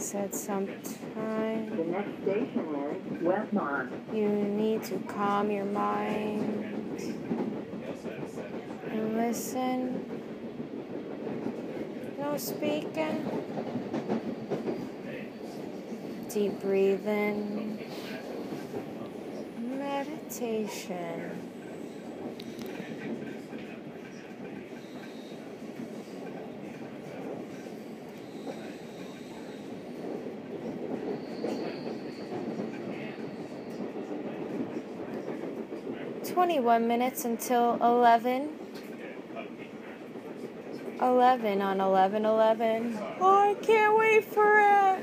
said sometime. The next station is Westmont. You need to calm your mind and listen. No speaking. Deep breathing. Meditation. $21 until 11. 11 on 11/11. Oh, I can't wait for it.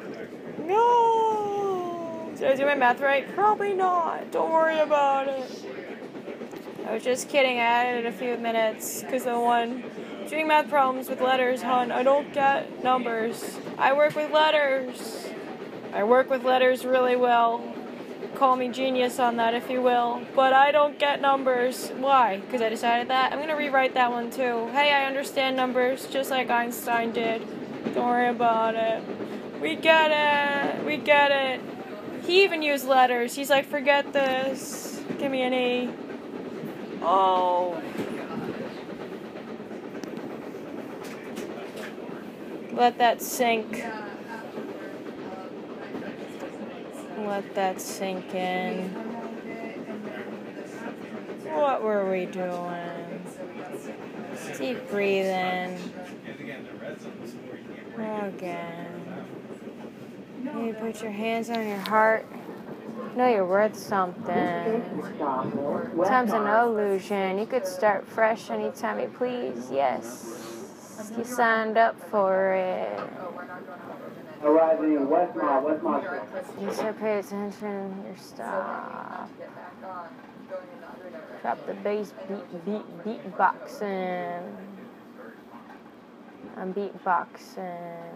No. Did I do my math right? Probably not. Don't worry about it. I was just kidding. I added a few minutes because the one doing math problems with letters, hon. I don't get numbers. I work with letters. I work with letters really well. Call me genius on that, if you will. But I don't get numbers. Why? Because I decided that. I'm going to rewrite that one, too. Hey, I understand numbers, just like Einstein did. Don't worry about it. We get it. We get it. He even used letters. He's like, forget this. Give me an E. Oh. Let that sink. Let that sink in. What were we doing? Deep breathing. Again. You put your hands on your heart. Know you're worth something. Time's an illusion. You could start fresh anytime you please. Yes. You signed up for it. Arriving in Westmont. You said pay attention, your stop. Drop the bass, beatboxing. I'm beatboxing.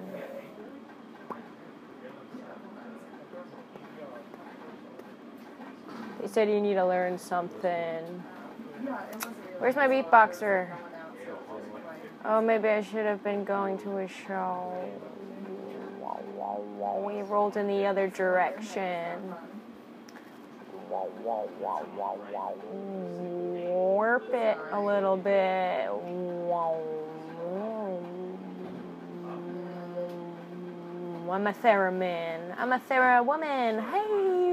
They said you need to learn something. Where's my beatboxer? Oh, maybe I should have been going to a show. We rolled in the other direction. Warp it a little bit. I'm a theremin. I'm a therewoman. Hey,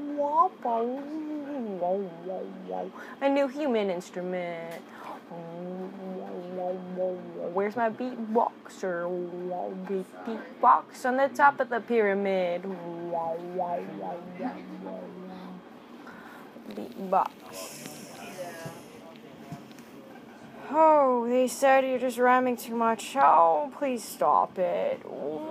a new human instrument. Where's my beatboxer? Beatbox on the top of the pyramid. Beatbox. Oh, they said you're just rhyming too much. Oh, please stop it.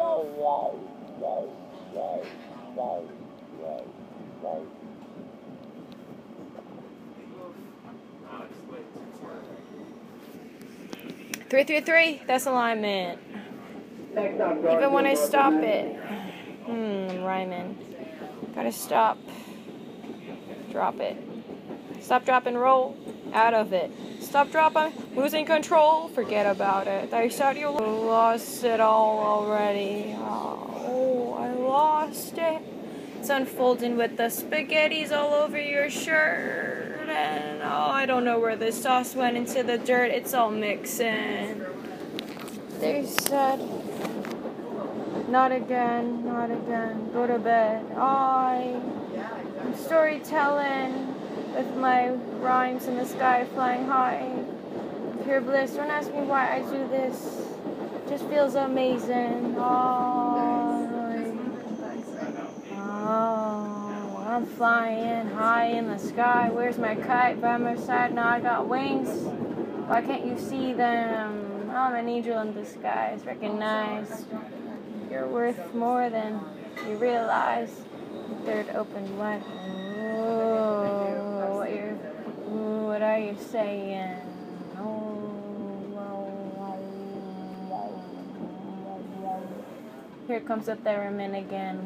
333, that's alignment. Even when I stop it. Rhyming. Gotta stop. Drop it. Stop, drop, and roll. Out of it. Stop, drop, I'm losing control. Forget about it. I thought you lost it all already. Oh, I lost it. It's unfolding with the spaghettis all over your shirt. And I don't know where the sauce went into the dirt. It's all mixing. They said, not again, not again. Go to bed. I'm storytelling with my rhymes in the sky flying high. Pure bliss. Don't ask me why I do this. It just feels amazing. I'm flying high in the sky. Where's my kite? By my side. Now I got wings. Why can't you see them? I'm an angel in disguise. Recognize you're worth more than you realize. Third open wide. What are you saying? Here comes the theremin again.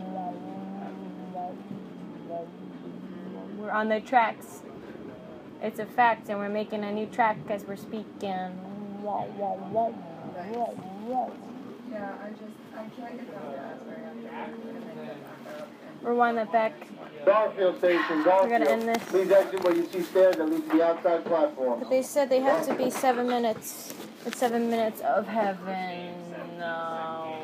We're on the tracks. It's a fact, and we're making a new track as we're speaking. Yeah, I can't get them to Rewind that back. Garfield Station, We're gonna Garfield. end this. Please exit where you see stairs that lead to the outside platform. But they said they have to be 7 minutes. It's 7 minutes of heaven. No.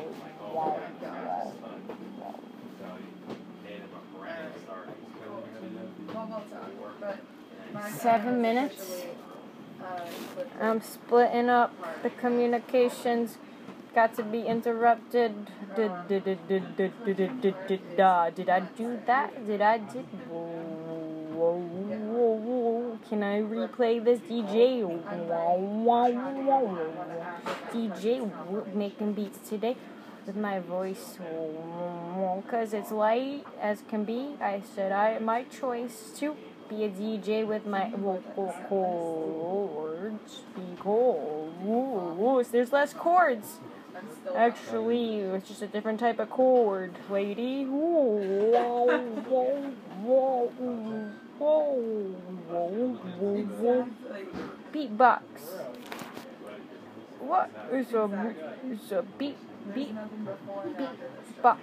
7 minutes. I'm splitting up the communications. Got to be interrupted. Did I do that? Did I do? Whoa. Can I replay this DJ? DJ making beats today with my voice, cause it's light as can be. I said my choice to be a DJ with my vocal cords because there's less chords. Actually, it's just a different type of chord, lady. Beatbox. What is a beatbox?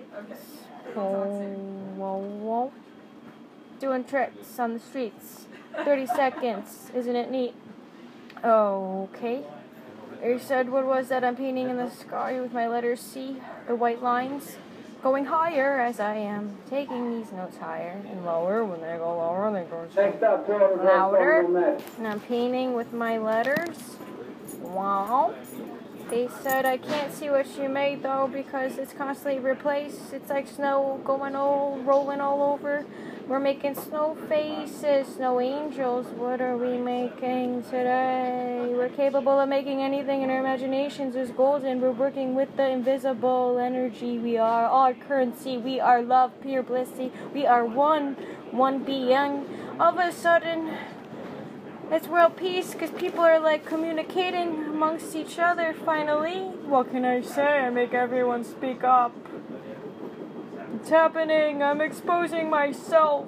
Doing tricks on the streets. 30 seconds. Isn't it neat? Okay. You said, what was that I'm painting in the sky with my letter C? The white lines. Going higher as I am. Taking these notes higher and lower. When they go lower, they go louder. And I'm painting with my letters. Wow. They said I can't see what you made though because it's constantly replaced. It's like snow rolling all over. We're making snow faces, snow angels. What are we making today? We're capable of making anything in our imaginations is golden. We're working with the invisible energy. We are our currency. We are love, pure bliss. We are one being. All of a sudden, it's world peace because people are like communicating amongst each other finally. What can I say? I make everyone speak up. It's happening. I'm exposing myself.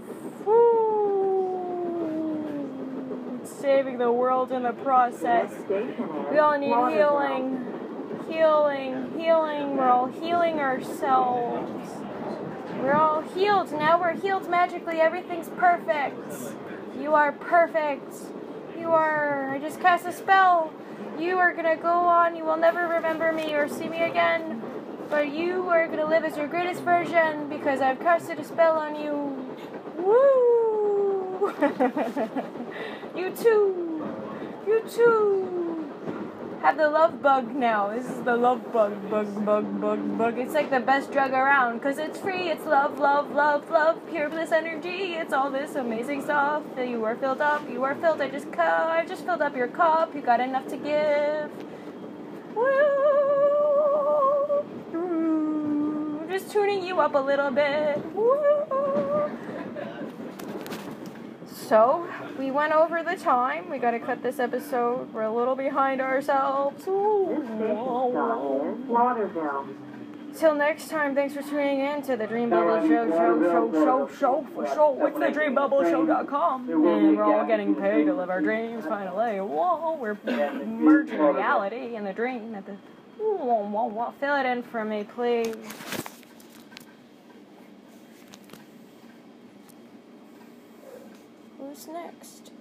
Woo. It's saving the world in the process. We all need healing. We're all healing ourselves. We're all healed. Now we're healed magically. Everything's perfect. You are perfect. I just cast a spell. You are gonna go on. You will never remember me or see me again. But you are going to live as your greatest version because I've casted a spell on you. Woo! You too have the love bug now. This is the love bug. It's like the best drug around because it's free. It's love, pure bliss energy. It's all this amazing stuff. You are filled up. You are filled. I just filled up your cup. You got enough to give. Woo! Just tuning you up a little bit. Woo! So, we went over the time. We gotta cut this episode. We're a little behind ourselves. Lauderdale. Till next time, thanks for tuning in to the Dream Bubble Show. It's the DreamBubbleShow.com. And we're all getting paid to live our dreams, finally. Whoa, we're merging reality and the dream at the... Fill it in for me, please. Who's next?